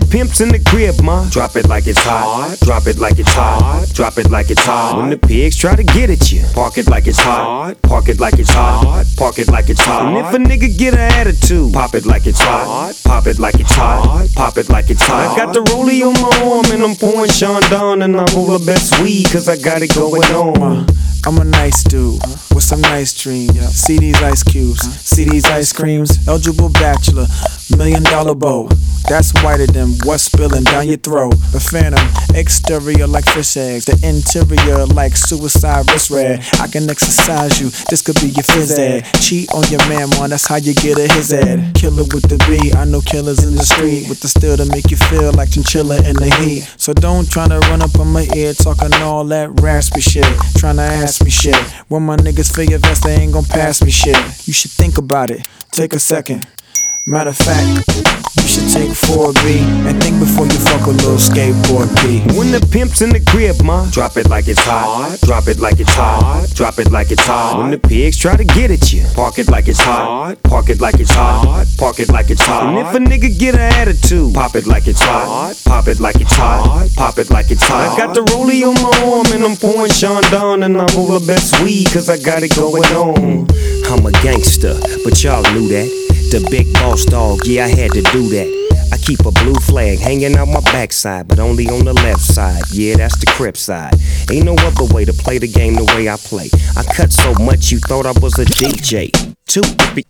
pimp's in the crib, ma, drop it like it's hot. Drop it like it's hot. Drop it like it's hot. When the pigs try to get at you, park it like it's hot. Park it like it's hot. Park it like it's hot. And if a nigga get an attitude, pop it like it's hot. Pop it like it's hot. Pop it like it's hot. I got the rollie on my arm and I'm pouring Sean Don, and I roll the best weed cause I got it going on. I'm a nice dude with some nice dreams. See these ice cubes, see these ice creams. Eligible bachelor, $1 million bow. That's whiter than what's spilling down your throat. The phantom, exterior like fish eggs, the interior like suicide wrist red. I can exercise you, this could be your phys ed. Cheat on your man, man, that's how you get a his ed. Killer with the B, I know killers in the street with the steel to make you feel like chinchilla in the heat. So don't tryna run up on my ear talking all that raspy shit, tryna ask me shit. When my niggas feel your vest, they ain't gon' pass me shit. You should think about it, take a second. Matter of fact, you should take 4B and think before you fuck a little skateboard P. When the pimp's in the crib, ma, drop it like it's hot. Drop it like it's hot. Drop it like it's hot. When the pigs try to get at you, park it like it's hot. Park it like it's hot. Park it like it's hot. And if a nigga get an attitude, pop it like it's hot. Pop it like it's hot. Pop it like it's hot. I got the rollie on my arm and I'm pouring Sean Don, and I roll the best weed cause I got it going on. I'm a gangster, but y'all knew that. The big boss dog, yeah, I had to do that. I keep a blue flag hanging out my backside, but only on the left side. Yeah, that's the Crip side. Ain't no other way to play the game the way I play. I cut so much you thought I was a DJ. 2,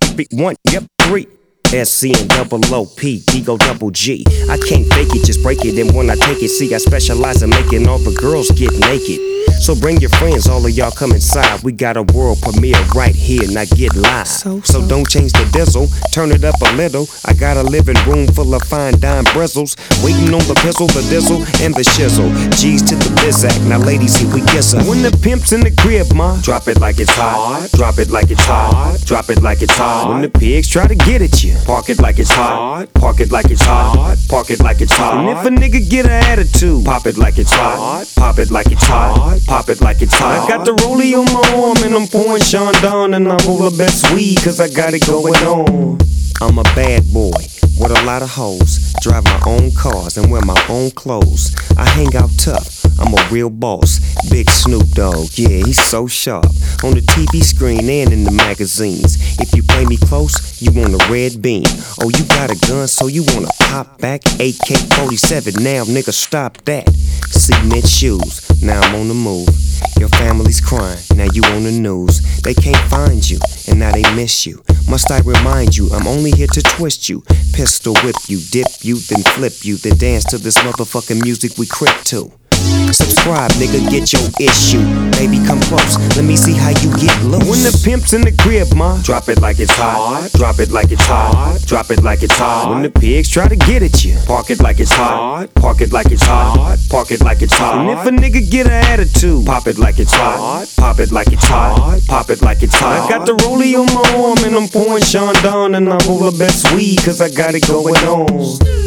1, yep, 3. SC and double OP, Digo double G. I can't fake it, just break it. And when I take it, see, I specialize in making all the girls get naked. So bring your friends, all of y'all come inside. We got a world premiere right here, now get live. So don't change the diesel, turn it up a little. I got a living room full of fine dime bristles, waiting on the pistol, the dizzle, and the shizzle. G's to the bizac, now ladies, here we kiss her. When the pimp's in the crib, ma, drop it like it's hot. Drop it like it's hot. Drop it like it's hot. When the pigs try to get at you, park it like it's hot. Park it like it's hot. Park it like it's hot. And if a nigga get an attitude, pop it like it's hot. Pop it like it's hot. Pop it like it's hot. I got the rollie on my arm and I'm pouring Sean Don, and I roll the best weed cause I got it going on. I'm a bad boy with a lot of hoes, drive my own cars and wear my own clothes. I hang out tough, I'm a real boss. Big Snoop Dogg, yeah, he's so sharp. On the TV screen and in the magazines. If you play me close, you want a red beam. Oh, you got a gun, so you wanna pop back? AK-47, now nigga, stop that. Cement shoes, now I'm on the move. Your family's crying, now you on the news. They can't find you, and now they miss you. Must I remind you, I'm only here to twist you. Pistol whip you, dip you, then flip you. Then dance to this motherfucking music we crip to. Subscribe, nigga, get your issue. Baby, come close, let me see how you get loose. When the pimp's in the crib, ma, drop it like it's hot. Drop it like it's hot. Drop it like it's hot. When the pigs try to get at you, park it like it's hot. Park it like it's hot. Park it like it's hot. And if a nigga get an attitude, pop it like it's hot. Pop it like it's hot. Pop it like it's hot. I got the rollie on my arm and I'm pouring Sean Don, and I roll the best weed cause I got it going on.